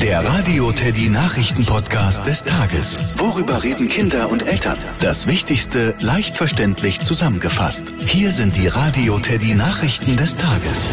Der Radio Teddy Nachrichten-Podcast des Tages. Worüber reden Kinder und Eltern? Das Wichtigste leicht verständlich zusammengefasst. Hier sind die Radio Teddy Nachrichten des Tages.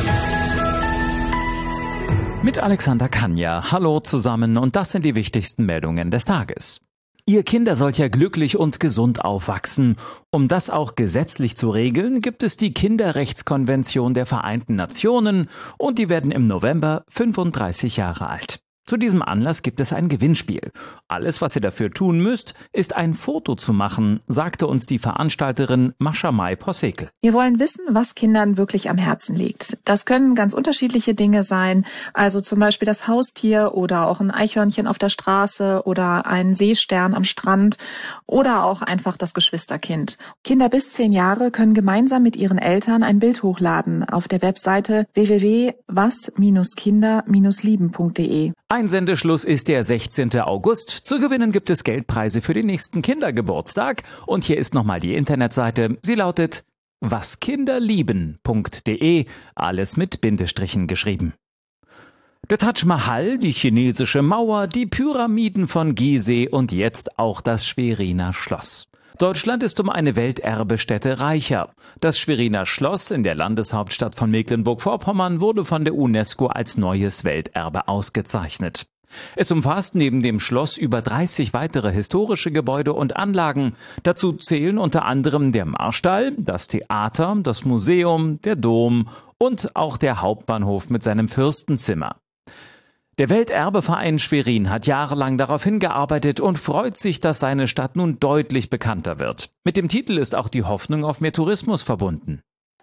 Mit Alexander Kanja. Hallo zusammen und das sind die wichtigsten Meldungen des Tages. Ihr Kinder sollt ja glücklich und gesund aufwachsen. Um das auch gesetzlich zu regeln, gibt es die Kinderrechtskonvention der Vereinten Nationen und die werden im November 35 Jahre alt. Zu diesem Anlass gibt es ein Gewinnspiel. Alles, was ihr dafür tun müsst, ist ein Foto zu machen, sagte uns die Veranstalterin Mascha May-Possekel. Wir wollen wissen, was Kindern wirklich am Herzen liegt. Das können ganz unterschiedliche Dinge sein, also zum Beispiel das Haustier oder auch ein Eichhörnchen auf der Straße oder ein Seestern am Strand oder auch einfach das Geschwisterkind. Kinder bis 10 Jahre können gemeinsam mit ihren Eltern ein Bild hochladen auf der Webseite www.was-kinder-lieben.de. Einsendeschluss ist der 16. August. Zu gewinnen gibt es Geldpreise für den nächsten Kindergeburtstag. Und hier ist nochmal die Internetseite. Sie lautet waskinderlieben.de. Alles mit Bindestrichen geschrieben. Der Taj Mahal, die chinesische Mauer, die Pyramiden von Gizeh und jetzt auch das Schweriner Schloss. Deutschland ist um eine Welterbestätte reicher. Das Schweriner Schloss in der Landeshauptstadt von Mecklenburg-Vorpommern wurde von der UNESCO als neues Welterbe ausgezeichnet. Es umfasst neben dem Schloss über 30 weitere historische Gebäude und Anlagen. Dazu zählen unter anderem der Marstall, das Theater, das Museum, der Dom und auch der Hauptbahnhof mit seinem Fürstenzimmer. Der Welterbeverein Schwerin hat jahrelang darauf hingearbeitet und freut sich, dass seine Stadt nun deutlich bekannter wird. Mit dem Titel ist auch die Hoffnung auf mehr Tourismus verbunden.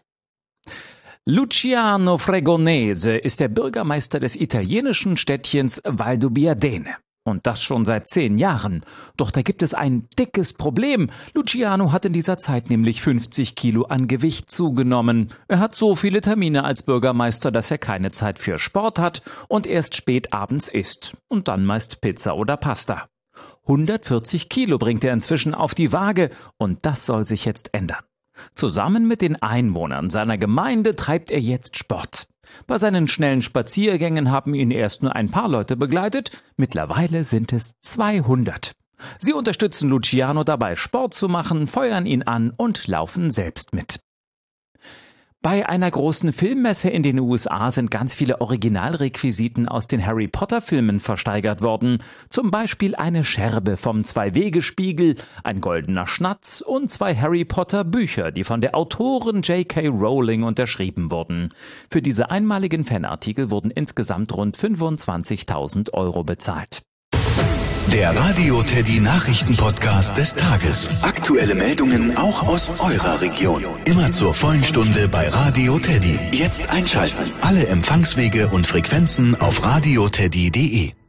Luciano Fregonese ist der Bürgermeister des italienischen Städtchens Valdobbiadene. Und das schon seit 10 Jahren. Doch da gibt es ein dickes Problem. Luciano hat in dieser Zeit nämlich 50 Kilo an Gewicht zugenommen. Er hat so viele Termine als Bürgermeister, dass er keine Zeit für Sport hat und erst spät abends isst. Und dann meist Pizza oder Pasta. 140 Kilo bringt er inzwischen auf die Waage und das soll sich jetzt ändern. Zusammen mit den Einwohnern seiner Gemeinde treibt er jetzt Sport. Bei seinen schnellen Spaziergängen haben ihn erst nur ein paar Leute begleitet, mittlerweile sind es 200. Sie unterstützen Luciano dabei, Sport zu machen, feuern ihn an und laufen selbst mit. Bei einer großen Filmmesse in den USA sind ganz viele Originalrequisiten aus den Harry Potter Filmen versteigert worden. Zum Beispiel eine Scherbe vom 2-Wegespiegel, ein goldener Schnatz und 2 Harry Potter Bücher, die von der Autorin J.K. Rowling unterschrieben wurden. Für diese einmaligen Fanartikel wurden insgesamt rund 25.000 € bezahlt. Der Radio Teddy Nachrichten-Podcast des Tages. Aktuelle Meldungen auch aus eurer Region. Immer zur vollen Stunde bei Radio Teddy. Jetzt einschalten. Alle Empfangswege und Frequenzen auf radioteddy.de.